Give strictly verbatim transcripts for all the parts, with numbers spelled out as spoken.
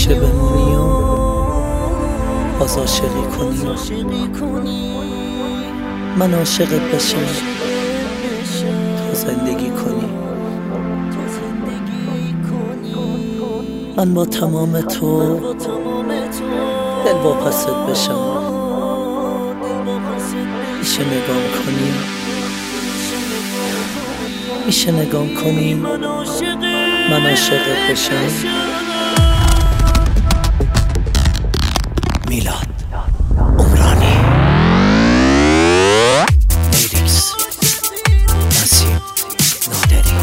همیشه بمونی و باز عاشقی کنی، من عاشقت بشم تا زندگی کنی. من با تمام تو دل واپست بشم، میشه نگام کنی، میشه نگام کنی من عاشقت بشم. میلاد عمرانی، لیریکس نسیم نادری.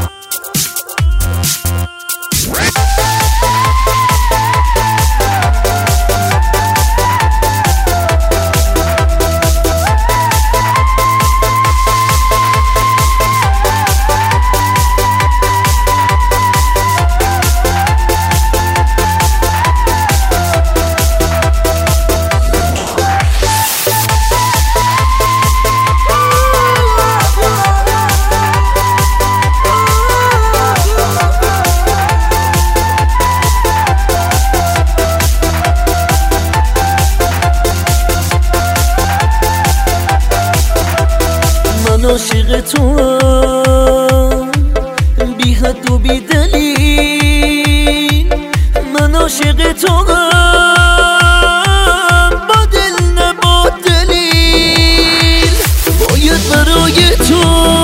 من عاشق توام بی حد و بی دلیل، من عاشق توام با دل نه با دلیل. باید برای تو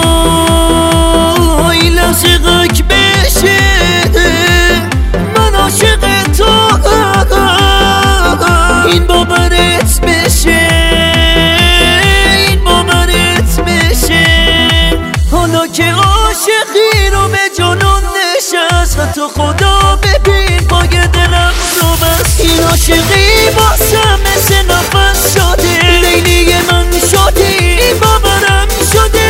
این لحظه غرق بشه، من عاشق توام این باورت بشه، که عاشقی رو به جنون نشست. حتی خدا ببین پای دلم رو بست، این عاشقی باسم مثل نفس شده، لیلی من شدی باورم شده.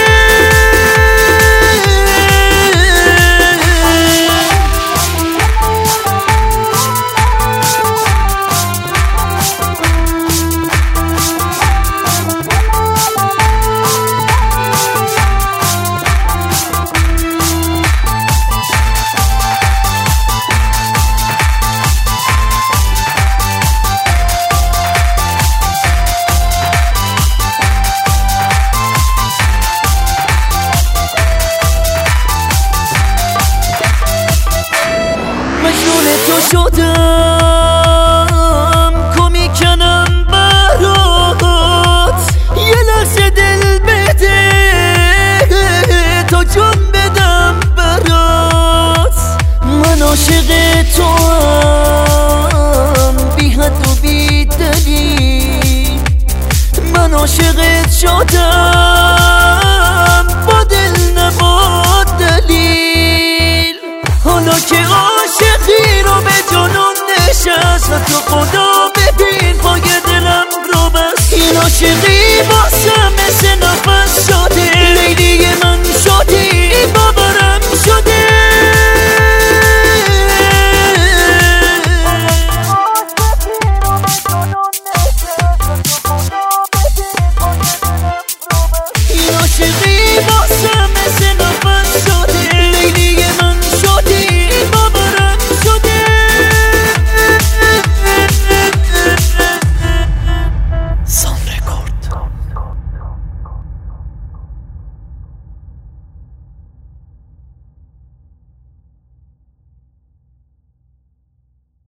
تو شدم کمی کنم برات، یه لحظه دل بده تا جان بدم برات. من عاشق تو هم بی حد و بی دلیل، من عاشقت شدم با دل نه با دلیل. حالا که عاشقی رو به جنون نشست، تو خدا ببین پای دلم رو بست، این عاشقی باسم